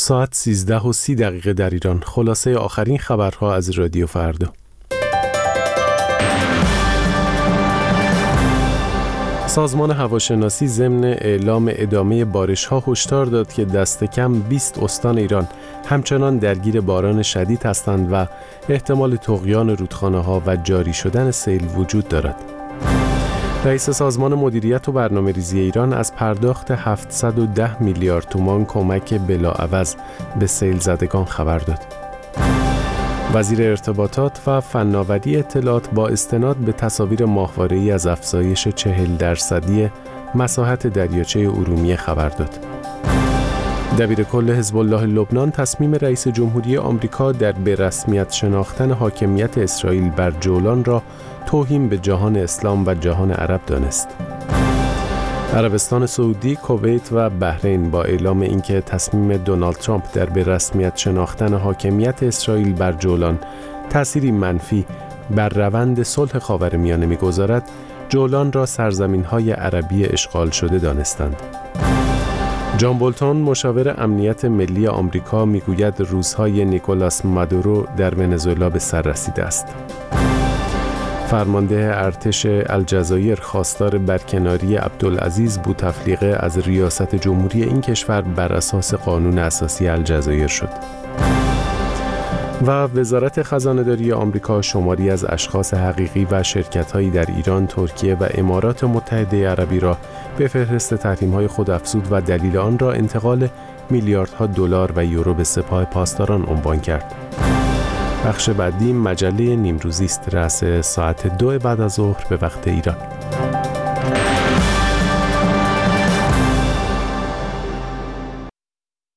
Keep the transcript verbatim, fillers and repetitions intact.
ساعت سیزده و سی دقیقه در ایران. خلاصه آخرین خبرها از رادیو فردا. سازمان هواشناسی ضمن اعلام ادامه بارش‌ها هشدار داد که دست کم بیست استان ایران همچنان درگیر باران شدید هستند و احتمال طغیان رودخانه‌ها و جاری شدن سیل وجود دارد. رئیس سازمان مدیریت و برنامه‌ریزی ایران از پرداخت هفتصد و ده میلیارد تومان کمک بلاعوض به سیل زدگان خبر داد. وزیر ارتباطات و فناوری اطلاعات با استناد به تصاویر ماهواره‌ای از افزایش چهل درصدی مساحت دریاچه ارومیه خبر داد. دبیرکل حزب الله لبنان تصمیم رئیس جمهوری آمریکا در به رسمیت شناختن حاکمیت اسرائیل بر جولان را توهین به جهان اسلام و جهان عرب دانست. عربستان سعودی، کویت و بحرین با اعلام اینکه تصمیم دونالد ترامپ در به رسمیت شناختن حاکمیت اسرائیل بر جولان تأثیری منفی بر روند صلح خاورمیانه می‌گذارد، جولان را سرزمین‌های عربی اشغال شده دانستند. جان بولتون مشاور امنیت ملی آمریکا میگوید روزهای نیکولاس مادورو در ونزوئلا به سر رسیده است. فرمانده ارتش الجزایر خواستار برکناری عبدالعزیز بوتفلیقه از ریاست جمهوری این کشور بر اساس قانون اساسی الجزایر شد. و وزارت خزانه‌داری آمریکا شماری از اشخاص حقیقی و شرکت‌هایی در ایران، ترکیه و امارات متحده عربی را به فهرست تحریم‌های خود افزود و دلیل آن را انتقال میلیاردها دلار و یورو به سپاه پاسداران عنوان کرد. بخش بعدی مجله نیمروزی است، رأس ساعت دو بعد از ظهر به وقت ایران.